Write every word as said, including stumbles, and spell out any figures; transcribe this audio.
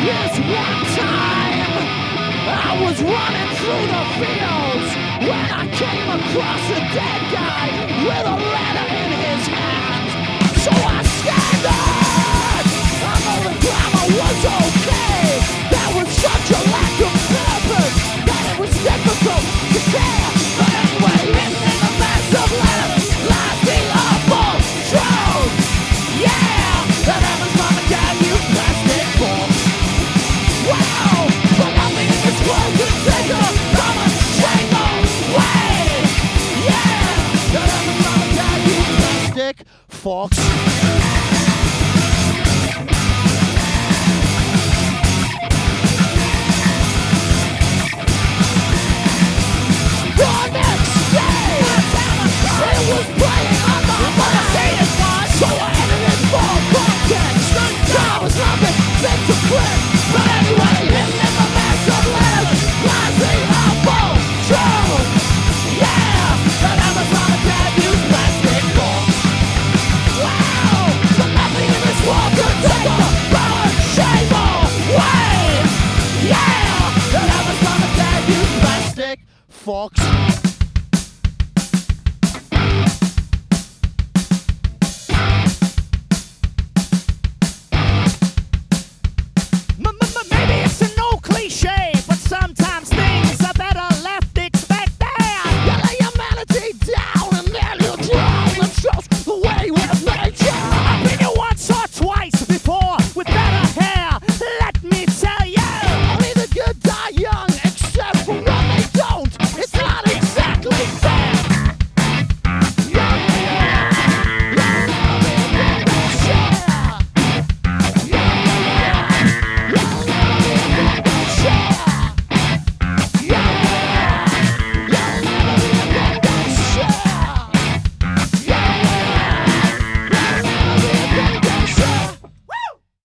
This one time I was running through the fields when I came across a dead guy with a letter in his hand. So I staggered. I'm only glad I was okay. There was such a lack of purpose that it was difficult to care. But anyway, hidden in the mess of letters lies the awful truth. Yeah, that Emma's mama got you plastic balls. Wow, but nothing in this world could take her from a single way. Yeah, that Emma's mama got you plastic forks. Fox.